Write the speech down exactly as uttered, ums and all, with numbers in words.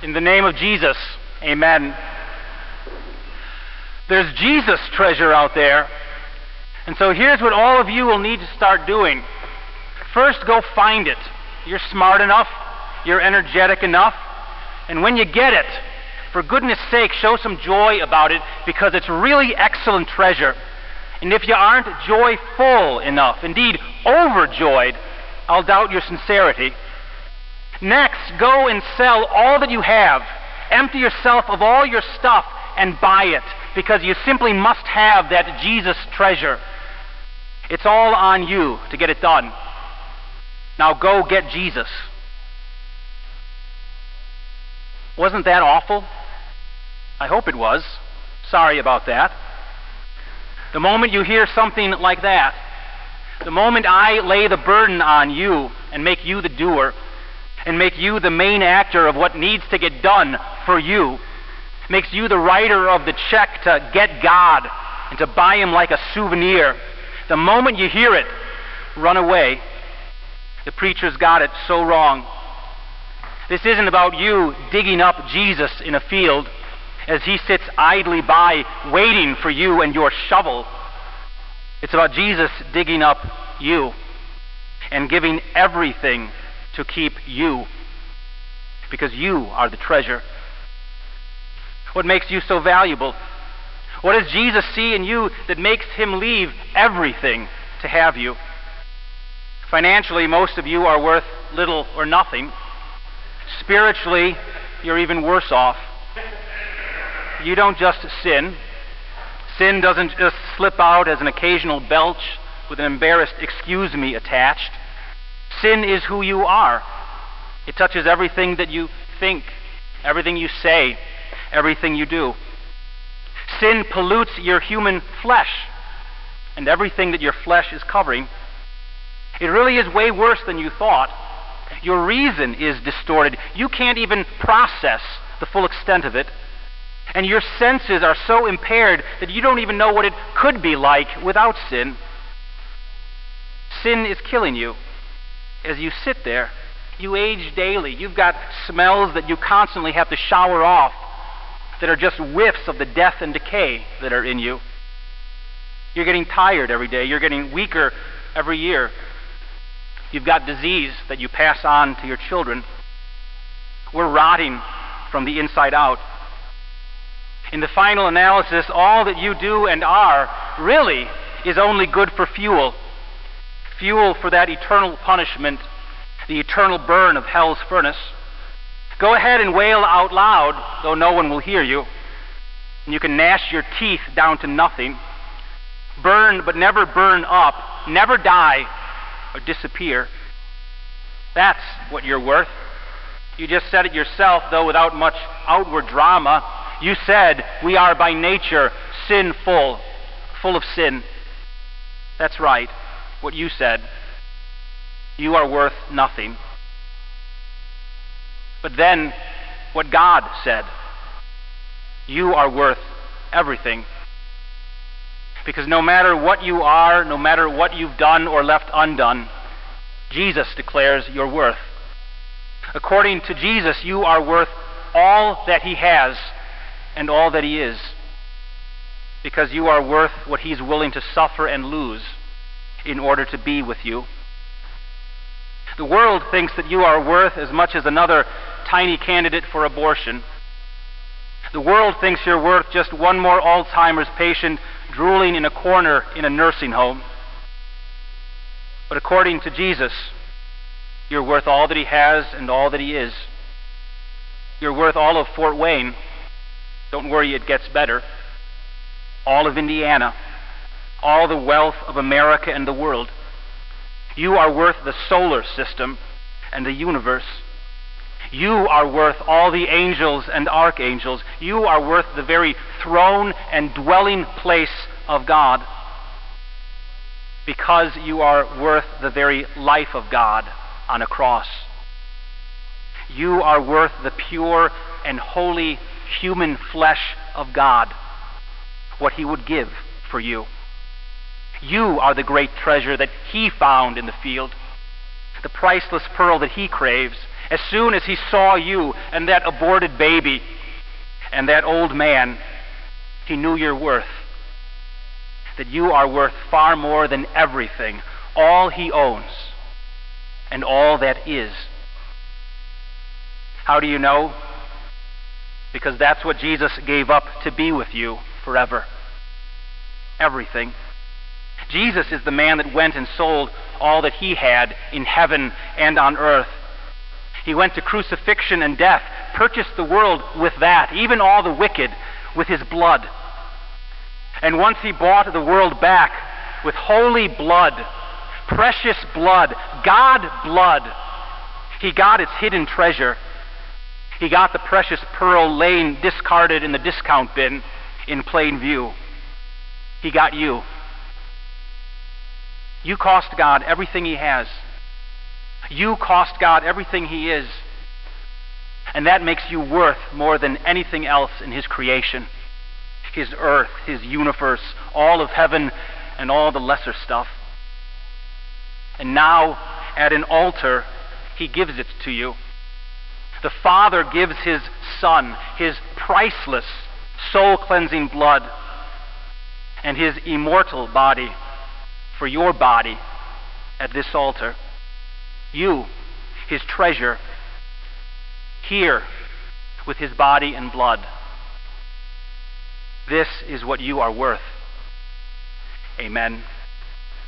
In the name of Jesus, amen. There's Jesus treasure out there. And so here's what all of you will need to start doing. First, go find it. You're smart enough. You're energetic enough. And when you get it, for goodness sake, show some joy about it, because it's really excellent treasure. And if you aren't joyful enough, indeed overjoyed, I'll doubt your sincerity. Next, go and sell all that you have. Empty yourself of all your stuff and buy it, because you simply must have that Jesus treasure. It's all on you to get it done. Now go get Jesus. Wasn't that awful? I hope it was. Sorry about that. The moment you hear something like that, the moment I lay the burden on you and make you the doer, and make you the main actor of what needs to get done for you, makes you the writer of the check to get God and to buy him like a souvenir, the moment you hear it, run away. The preacher's got it so wrong. This isn't about you digging up Jesus in a field as he sits idly by waiting for you and your shovel. It's about Jesus digging up you and giving everything to keep you, because you are the treasure. What makes you so valuable? What does Jesus see in you that makes him leave everything to have you? Financially, most of you are worth little or nothing. Spiritually, you're even worse off. You don't just sin. Sin doesn't just slip out as an occasional belch with an embarrassed "excuse me" attached. Sin is who you are. It touches everything that you think, everything you say, everything you do. Sin pollutes your human flesh and everything that your flesh is covering. It really is way worse than you thought. Your reason is distorted. You can't even process the full extent of it. And your senses are so impaired that you don't even know what it could be like without sin. Sin is killing you. As you sit there, you age daily. You've got smells that you constantly have to shower off that are just whiffs of the death and decay that are in you. You're getting tired every day. You're getting weaker every year. You've got disease that you pass on to your children. We're rotting from the inside out. In the final analysis, all that you do and are really is only good for fuel. Fuel for that eternal punishment, the eternal burn of hell's furnace. Go ahead and wail out loud, though no one will hear you. And you can gnash your teeth down to nothing. Burn, but never burn up. Never die or disappear. That's what you're worth. You just said it yourself, though without much outward drama. You said, we are by nature sinful, full of sin. That's right, what you said. You are worth nothing. But then, what God said. You are worth everything. Because no matter what you are, no matter what you've done or left undone, Jesus declares your worth. According to Jesus, you are worth all that he has and all that he is, because you are worth what he's willing to suffer and lose in order to be with you. The world thinks that you are worth as much as another tiny candidate for abortion. The world thinks you're worth just one more Alzheimer's patient drooling in a corner in a nursing home. But according to Jesus, you're worth all that he has and all that he is. You're worth all of Fort Wayne. Don't worry, it gets better. All of Indiana. All the wealth of America and the world. You are worth the solar system and the universe. You are worth all the angels and archangels. You are worth the very throne and dwelling place of God, because you are worth the very life of God on a cross. You are worth the pure and holy human flesh of God, what he would give for you. You are the great treasure that he found in the field, the priceless pearl that he craves, As soon as he saw you and that aborted baby and that old man, he knew your worth. That you are worth far more than everything, all he owns, and all that is. How do you know? Because that's what Jesus gave up to be with you forever. Everything. Jesus is the man that went and sold all that he had in heaven and on earth. He went to crucifixion and death, purchased the world with that, even all the wicked, with his blood. And once he bought the world back with holy blood, precious blood, God blood, he got its hidden treasure. He got the precious pearl laying discarded in the discount bin in plain view. He got you. You cost God everything he has. You cost God everything he is. And that makes you worth more than anything else in his creation. His earth, his universe, all of heaven, and all the lesser stuff. And now, at an altar, he gives it to you. The Father gives his Son, his priceless, soul-cleansing blood, and his immortal body for your body at this altar. You, his treasure, here with his body and blood. This is what you are worth. Amen.